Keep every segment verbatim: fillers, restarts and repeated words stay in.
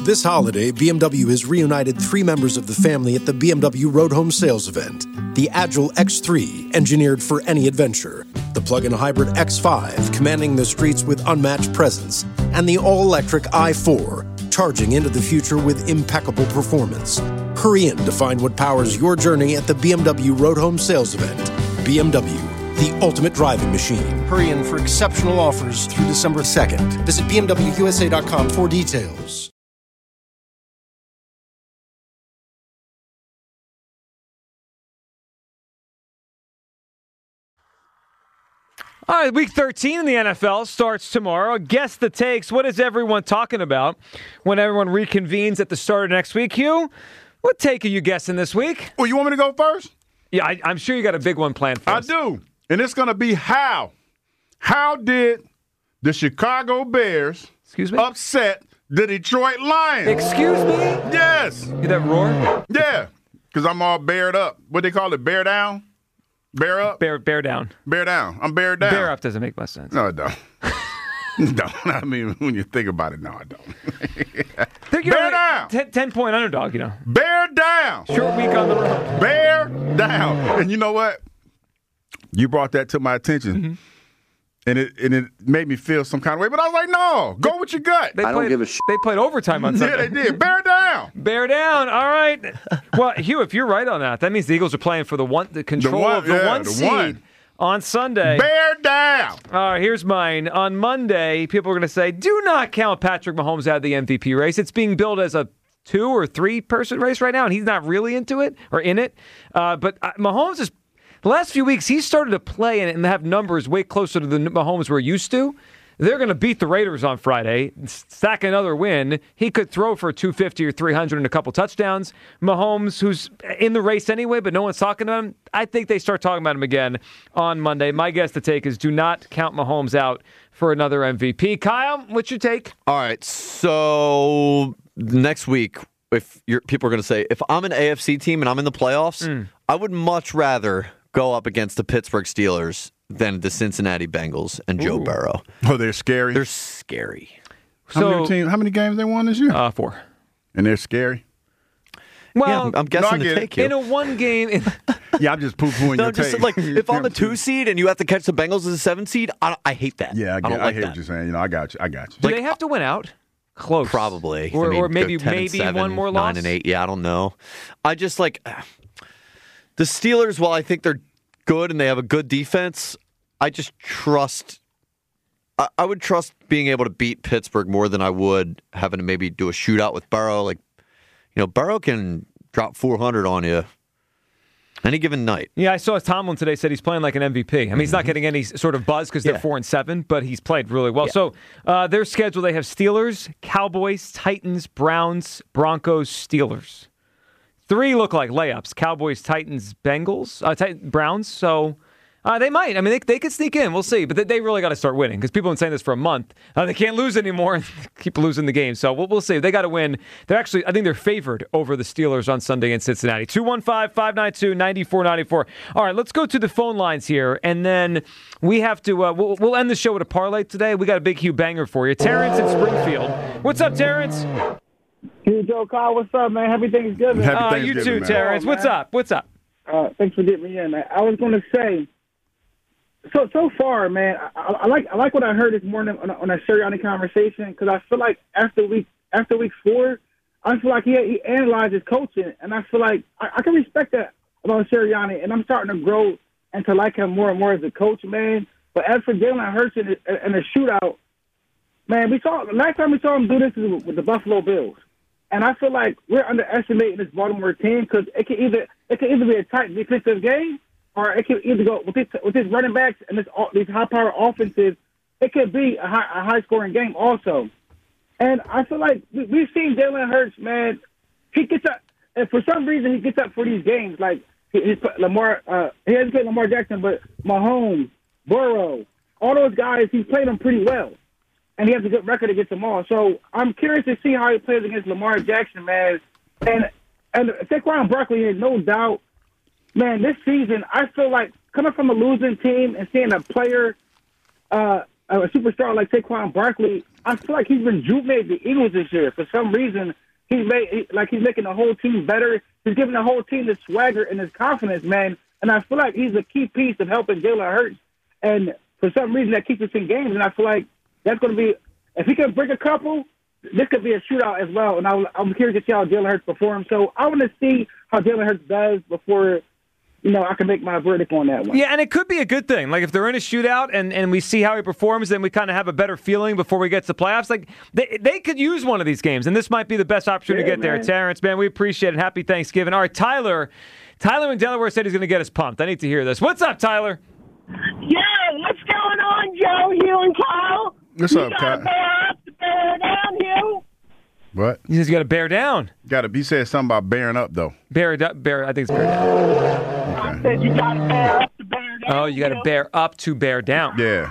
This holiday, B M W has reunited three members of the family at the B M W Road Home Sales event. The Agile X three, engineered for any adventure. The plug-in hybrid X five, commanding the streets with unmatched presence. And the all-electric i four, charging into the future with impeccable performance. Hurry in to find what powers your journey at the B M W Road Home Sales event. B M W, the ultimate driving machine. Hurry in for exceptional offers through December second. Visit B M W U S A dot com for details. All right, week thirteen in the N F L starts tomorrow. Guess the takes. What is everyone talking about when everyone reconvenes at the start of next week? Hugh, what take are you guessing this week? Well, you want me to go first? Yeah, I, I'm sure you got a big one planned for I us. do. And it's going to be how. How did the Chicago Bears Excuse me? upset the Detroit Lions? Excuse me? Yes. Hear that roar? Yeah. Because I'm all bared up. What they call it? Bear down? Bear up? Bear, bear down. Bear down. I'm bared down. Bear up doesn't make much sense. No, it don't. No, I mean, when you think about it, no, I don't. They're, you Bear know, down. Ten, ten-point underdog, you know. Bear down. Short week on the road. Bear down. And you know what? You brought that to my attention. Mm-hmm. And it and it made me feel some kind of way. But I was like, no, go with your gut. They I don't played, give a shit. They played overtime on Sunday. Yeah, they did. Bear down. Bear down. All right. Well, Hugh, if you're right on that, that means the Eagles are playing for the one, the control one- of the yeah, one the seed one. on Sunday. Bear down. All right, here's mine. On Monday, people are going to say, do not count Patrick Mahomes out of the M V P race. It's being billed as a two- or three-person race right now, and he's not really into it or in it. Uh, but uh, Mahomes is, the last few weeks, he's started to play and have numbers way closer to the Mahomes we're used to. They're going to beat the Raiders on Friday, stack another win. He could throw for two fifty or three hundred and a couple touchdowns. Mahomes, who's in the race anyway, but no one's talking about him, I think they start talking about him again on Monday. My guess to take is do not count Mahomes out for another M V P. Kyle, what's your take? All right, so next week, if you're, people are going to say, if I'm an A F C team and I'm in the playoffs, mm. I would much rather go up against the Pittsburgh Steelers than the Cincinnati Bengals and Joe Ooh. Burrow. Oh, they're scary. They're scary. How, So, many teams, how many games they won this year? Uh, four. And they're scary? Well, yeah, I'm, I'm guessing no, to it. take you. in a one game. In, Yeah, I'm just poo-pooing No, your just take. like if I'm a two seed and you have to catch the Bengals as a seven seed, I, I hate that. Yeah, I, get, don't I, like hear that. what you're saying. You know, I got you. I got you. do they have to win out? Close. Probably, Or, I mean, or maybe go ten and maybe seven, one more nine loss. and eight. Yeah, I don't know. I just like the Steelers. While I think they're good and they have a good defense, I just trust. I, I would trust being able to beat Pittsburgh more than I would having to maybe do a shootout with Burrow. Like, you know, Burrow can drop four hundred on you any given night. Yeah, I saw Tomlin today said he's playing like an M V P. I mean, he's not getting any sort of buzz because they're Yeah. four and seven, but he's played really well. Yeah. So uh, their schedule: they have Steelers, Cowboys, Titans, Browns, Broncos, Steelers. Three look like layups: Cowboys, Titans, Bengals, uh, Titan, Browns. So uh, they might. I mean, they they could sneak in. We'll see. But they, they really got to start winning because people have been saying this for a month. Uh, they can't lose anymore and keep losing the game. So we'll, we'll see. They got to win. They're actually, I think they're favored over the Steelers on Sunday in Cincinnati. two one five, five nine two, nine four nine four. All right, let's go to the phone lines here. And then we have to, uh, we'll, we'll end the show with a parlay today. We got a big Hugh banger for you. Terrence in Springfield. What's up, Terrence? Hey, Joe, Kyle, what's up, man? Happy Thanksgiving. Happy Uh, you Thanksgiving, too, man. Terrence. What's up? What's up? Uh, thanks for getting me in. I, I was going to say, so so far, man, I, I like I like what I heard this morning on, on that Sirianni conversation because I feel like after week after week four, I feel like he he analyzed his coaching, and I feel like I, I can respect that about Sirianni, and I'm starting to grow and to like him more and more as a coach, man. But as for Jalen Hurts in the, in the shootout, man, we saw last time we saw him do this was with the Buffalo Bills. And I feel like we're underestimating this Baltimore team because it can either it can either be a tight defensive game or it can either go with this with this running backs and this these high power offenses. It could be a high a high scoring game also. And I feel like we, we've seen Jalen Hurts, man. He gets up, and for some reason he gets up for these games. Like he, he's put Lamar, uh, he hasn't played Lamar Jackson, but Mahomes, Burrow, all those guys, he's played them pretty well. And he has a good record against them all. So I'm curious to see how he plays against Lamar Jackson, man. And and Saquon Barkley, no doubt, man, this season, I feel like coming from a losing team and seeing a player uh, a superstar like Saquon Barkley, I feel like he's rejuvenated the Eagles this year. For some reason, he's made he, like he's making the whole team better. He's giving the whole team the swagger and his confidence, man. And I feel like he's a key piece of helping Jalen Hurts. And for some reason, that keeps us in games. And I feel like that's going to be if he can bring a couple, this could be a shootout as well. And I, I'm curious to see how Jalen Hurts performs. So I want to see how Jalen Hurts does before. You know, I can make my verdict on that one. Yeah, and it could be a good thing. Like, if they're in a shootout and, and we see how he performs, then we kind of have a better feeling before we get to the playoffs. Like, they they could use one of these games, and this might be the best opportunity yeah, to get man. there. Terrence, man, we appreciate it. Happy Thanksgiving. All right, Tyler. Tyler in Delaware said he's going to get us pumped. I need to hear this. What's up, Tyler? Yeah, what's going on, Joe, Hugh, and Kyle? What's you up, Kyle? Kyle? To bear down, Hugh. What? He says you got to bear down. Got to. He said something about bearing up, though. Bear it up. Bear. I think it's bear down. I said you got to bear up to bear down. Oh, you got to bear up to bear down. Yeah.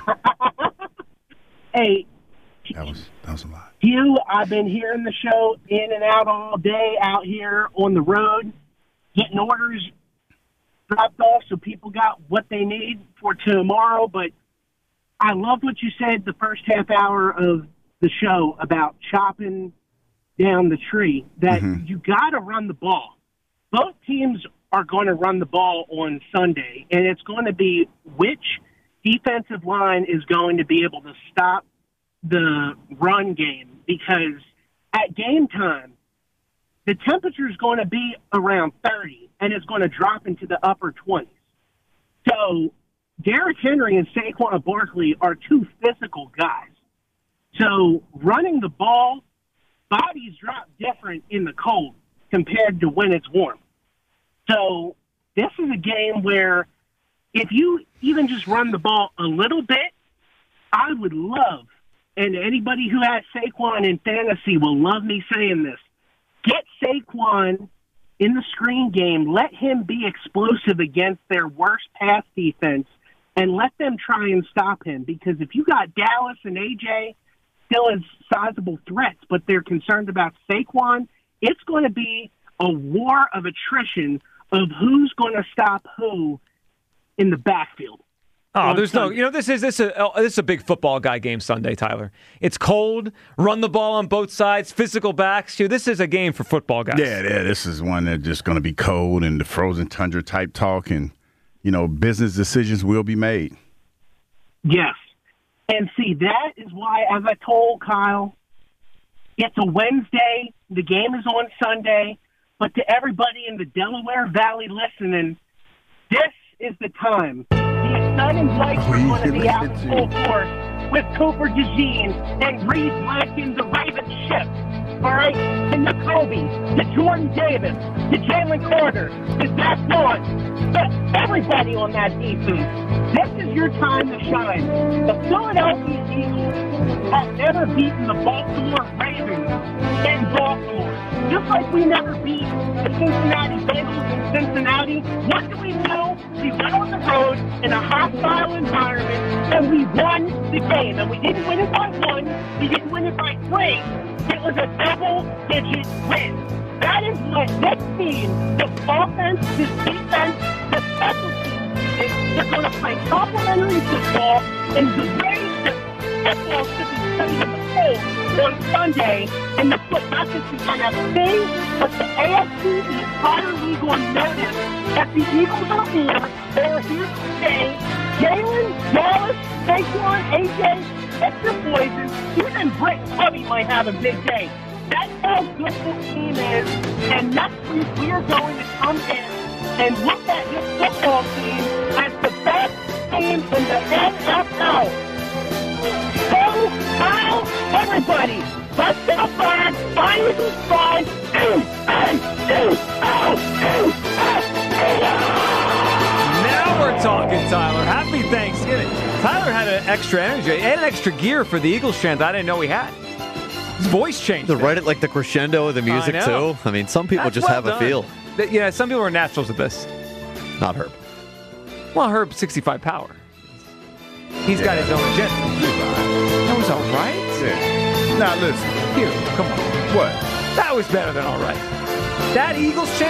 Hey. That was that was a lot. Hugh, I've been hearing the show in and out all day out here on the road, getting orders dropped off so people got what they need for tomorrow. But I loved what you said the first half hour of the show about chopping down the tree, that mm-hmm. you got to run the ball. Both teams are going to run the ball on Sunday, and it's going to be which defensive line is going to be able to stop the run game, because at game time, the temperature is going to be around thirty, and it's going to drop into the upper twenties. So Derrick Henry and Saquon Barkley are two physical guys. So running the ball, bodies drop different in the cold compared to when it's warm. So this is a game where if you even just run the ball a little bit, I would love, and anybody who has Saquon in fantasy will love me saying this, get Saquon in the screen game, let him be explosive against their worst pass defense, and let them try and stop him. Because if you got Dallas and A J still as sizable threats, but they're concerned about Saquon, it's going to be a war of attrition of who's going to stop who in the backfield. Oh, there's no, you know, this is this is a, this is a big football guy game Sunday, Tyler. It's cold, run the ball on both sides, physical backs. This is a game for football guys. Yeah, yeah, this is one that's just going to be cold and the frozen tundra type talk, and, you know, business decisions will be made. Yes. And see, that is why, as I told Kyle, it's a Wednesday, the game is on Sunday, but to everybody in the Delaware Valley listening, this is the time. The exciting lights are going to be out full force with Cooper DeJean and Reed Blacken, the Ravens ship. All right? To N'Kobe, to Jordan Davis, to Jalen Carter, to Zach Vaughn, to everybody on that defense. This is your time to shine. The Philadelphia Eagles have never beaten the Baltimore Ravens in Baltimore. Just like we never beat the Cincinnati Bengals in Cincinnati, what do we do? We went on the road in a hostile environment, and we won the game. And we didn't win it by one. We didn't win it by three. It was a double-digit win. That is what this team, the offense, this defense, the special teams, is. They're going to play complementary football, and the way that football should be played in the cold on Sunday, and the foot, not just the N F C, but the A F C, the entire league will notice that the Eagles are here. They're here to stay. Jalen, Dallas, Saquon, A J, extra poison. Even Britt Covey might have a big day. That's how good this team is. And next week we are going to come in and look at this football team as the best team in the N F L. So, Kyle, everybody, let's get a flag. Find Eagles flag. Now we're talking, Tyler. Happy Thanksgiving. Tyler had an extra energy and an extra gear for the Eagles chant I didn't know he had. His voice changed. To write it like the crescendo of the music, I too. I mean, some people That's just well have done. a feel. That, yeah, some people are naturals at this. Not Herb. Well, Herb, sixty-five power. He's got his own agenda. That was all right. Yeah. Now, listen. Here, come on. What? That was better than all right. That Eagles chant,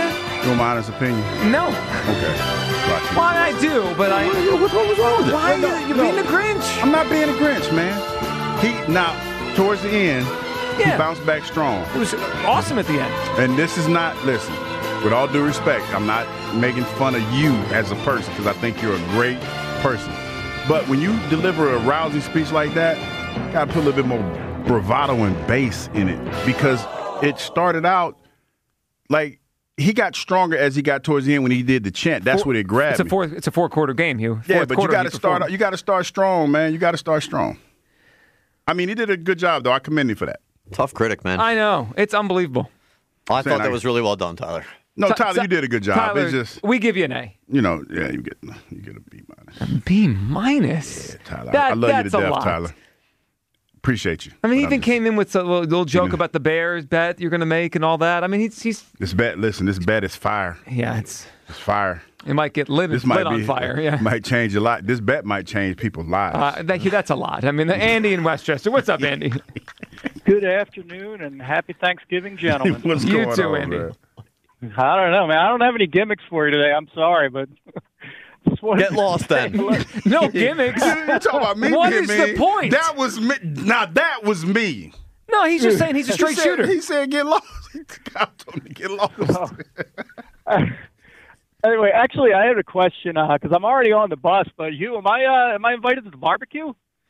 You want my honest opinion? No. Okay. Right. Well, I do, but I. What, what was wrong with it? Why are No, you, you're no. being a Grinch? I'm not being a Grinch, man. He now towards the end, Yeah. he bounced back strong. It was awesome at the end. And this is not, listen, with all due respect, I'm not making fun of you as a person because I think you're a great person. But when you deliver a rousing speech like that, you got to put a little bit more bravado and bass in it because it started out like he got stronger as he got towards the end when he did the chant. That's Four, what it grabbed It's a me. four. It's a four quarter game, Hugh. Yeah, Fourth but you quarter, got to he start. performed. You got to start strong, man. You got to start strong. I mean, he did a good job, though. I commend him for that. Tough critic, man. I know it's unbelievable. I saying thought that I- was really well done, Tyler. No, Ty- Tyler, Ty- you did a good job. Tyler, It's just, we give you an A. you know, yeah, you get you get a B minus. B minus. Yeah, Tyler, That- I love you to that's a death, lot. Tyler. Appreciate you. I mean, he But I'm even just- came in with a little, little joke know. about the Bears bet you're going to make and all that. I mean, he's he's This bet, listen, this bet is fire. yeah, it's It's fire. it might get lit, This lit might on be fire. Yeah, might change a lot. This bet might change people's lives. uh, thank you. That's a lot. I mean, Andy in Westchester. What's up, Andy? Good afternoon and happy Thanksgiving, gentlemen. What's You going too, on, Andy. man? I don't know, man. I don't have any gimmicks for you today. I'm sorry, but just wanted Get to lost then. No gimmicks. You talking about me? What being is the mean? point? That was me. Now that was me. No, he's just saying he's a He straight said- shooter. He said, "Get lost." God told me to get lost. Anyway, actually, I had a question because I'm already on the bus. But Hugh, am I uh, am I invited to the barbecue?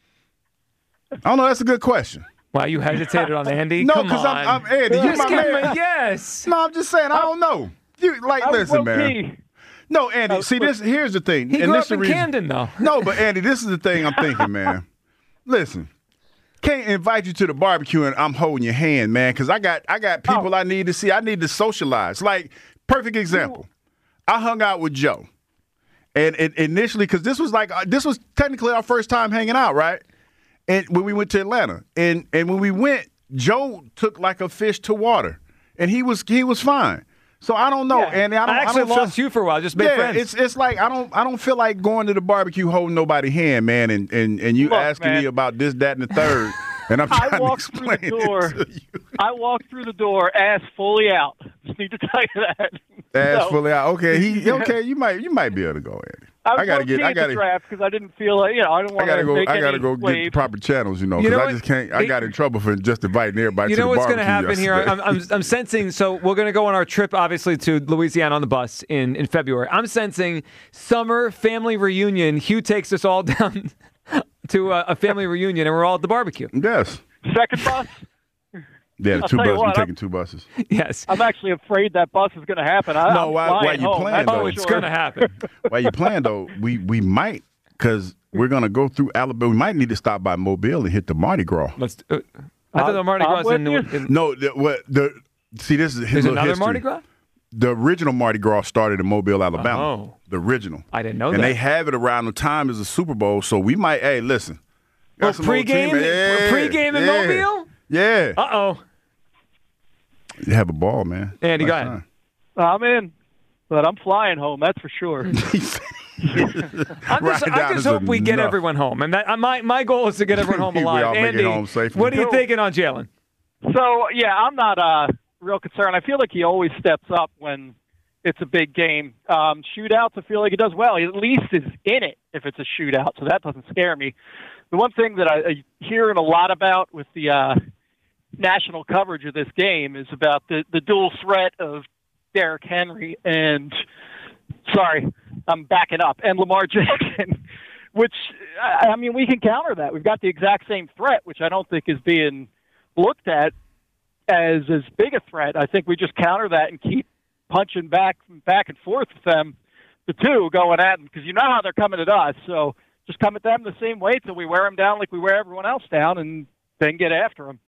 I don't know. That's a good question. Wow, you hesitated on Andy. No, Come because on. I'm, I'm Andy. You Just my give him man. a yes. No, I'm just saying. I don't know. You like I was listen, man. low-key. No, Andy. I See, was- this here's the thing. He and grew this up the in reason- Camden, though. No, but Andy, this is the thing I'm thinking, man. Listen, can't invite you to the barbecue and I'm holding your hand, man, because I got I got people Oh. I need to see. I need to socialize. Like, perfect example. I hung out with Joe, and, and initially, because this was like uh, this was technically our first time hanging out, right? And when we went to Atlanta, and and when we went, Joe took like a fish to water, and he was he was fine. So I don't know, Yeah. Andy. I don't. I actually don't feel- lost you for a while. Just made yeah, friends. it's it's like I don't I don't feel like going to the barbecue holding nobody's hand, man, and and, and you Look, asking man. me about this, that, and the third, and I'm I trying to walked through explain the door. it to you. I walked through the door, ass fully out. Just need to tell you that. Ass So, fully out. Okay, he okay. You might you might be able to go, Andy. I, was I gotta get. I at gotta. the draft because I didn't feel like you know I didn't I want gotta to go. make I gotta any go get the waves. proper channels, you know, You because know I what? just can't. I It- got in trouble for just inviting everybody You to know the what's going to barbecue happen here? yesterday. I'm, I'm, I'm sensing. So we're going to go on our trip, obviously, to Louisiana on the bus in, in February. I'm sensing summer family reunion. Hugh takes us all down to a, a family reunion, and we're all at the barbecue. Yes. Second bus. Yeah, the I'll two tell you buses. what, I'm I'm- taking two buses. Yes. I'm actually afraid that bus is going to happen. I, No, I'm why- flying why you home. playing, That's though? Oh, for it's sure. going to happen. While you playing though, we we might because we're gonna go through Alabama. We might need to stop by Mobile and hit the Mardi Gras. Let's. Uh, I thought the Mardi I'm Gras in, with you. in No, the, what the see this is his There's little another history. Mardi Gras. The original Mardi Gras started in Mobile, Alabama. Oh. The original. I didn't know and that. they have it around the time as the Super Bowl, so we might. Hey, listen. Oh, got some old pregame? team- Yeah, Pregame in yeah, Mobile? Yeah. Uh oh. You have a ball, man. Andy, go Nice ahead. I'm in, but I'm flying home. That's for sure. I'm just, Right I down just is hope we get enough. everyone home, and that uh, my my goal is to get everyone home We alive. all make it Andy, home safely. what are you Cool. thinking on Jalen? So yeah, I'm not uh, real concerned. I feel like he always steps up when it's a big game. Um, shootouts, I feel like he does well. He at least is in it if it's a shootout, so that doesn't scare me. The one thing that I, I hearing a lot about with the uh, national coverage of this game is about the, the dual threat of Derrick Henry and, sorry, I'm backing up, and Lamar Jackson, which, I I mean, we can counter that. We've got the exact same threat, which I don't think is being looked at as as big a threat. I think we just counter that and keep punching back back and forth with them, the two going at them, because you know how they're coming at us. So just come at them the same way till we wear them down like we wear everyone else down, and then get after them.